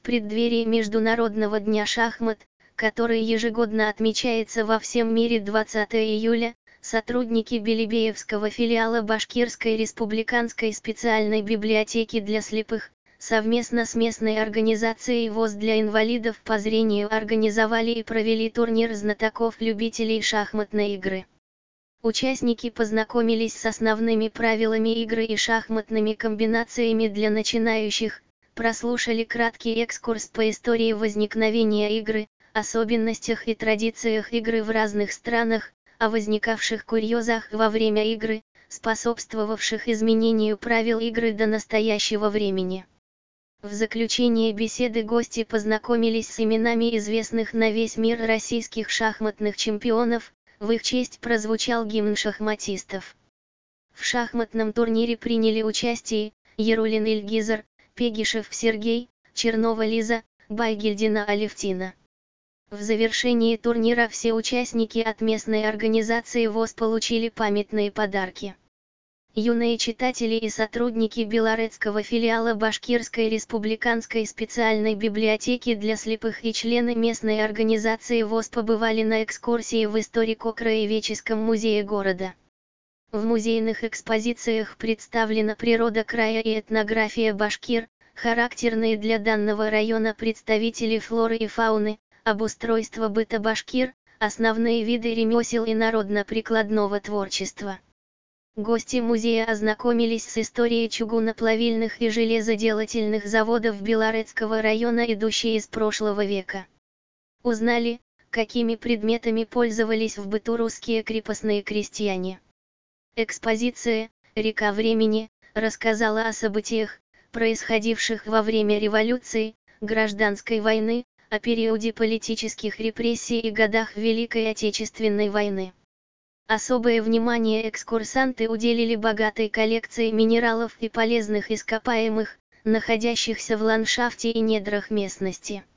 преддверии Международного дня шахмат, который ежегодно отмечается во всем мире 20 июля, сотрудники Белебеевского филиала Башкирской республиканской специальной библиотеки для слепых, совместно с местной организацией ВОС для инвалидов по зрению организовали и провели турнир знатоков-любителей шахматной игры. Участники познакомились с основными правилами игры и шахматными комбинациями для начинающих, прослушали краткий экскурс по истории возникновения игры, особенностях и традициях игры в разных странах, о возникавших курьезах во время игры, способствовавших изменению правил игры до настоящего времени. В заключение беседы гости познакомились с именами известных на весь мир российских шахматных чемпионов, в их честь прозвучал гимн шахматистов. В шахматном турнире приняли участие Ярулин Ильгизар, Пегишев Сергей, Чернова Лиза, Байгельдина Алевтина. В завершении турнира все участники от местной организации ВОС получили памятные подарки. Юные читатели и сотрудники Белорецкого филиала Башкирской республиканской специальной библиотеки для слепых и члены местной организации ВОС побывали на экскурсии в историко-краеведческом музее города. В музейных экспозициях представлена природа края и этнография башкир, характерные для данного района представители флоры и фауны, обустройство быта башкир, основные виды ремесел и народно-прикладного творчества. Гости музея ознакомились с историей чугуноплавильных и железоделательных заводов Белорецкого района, идущей из прошлого века. Узнали, какими предметами пользовались в быту русские крепостные крестьяне. Экспозиция «Река времени» рассказала о событиях, происходивших во время революции, гражданской войны, о периоде политических репрессий и годах Великой Отечественной войны. Особое внимание экскурсанты уделили богатой коллекции минералов и полезных ископаемых, находящихся в ландшафте и недрах местности.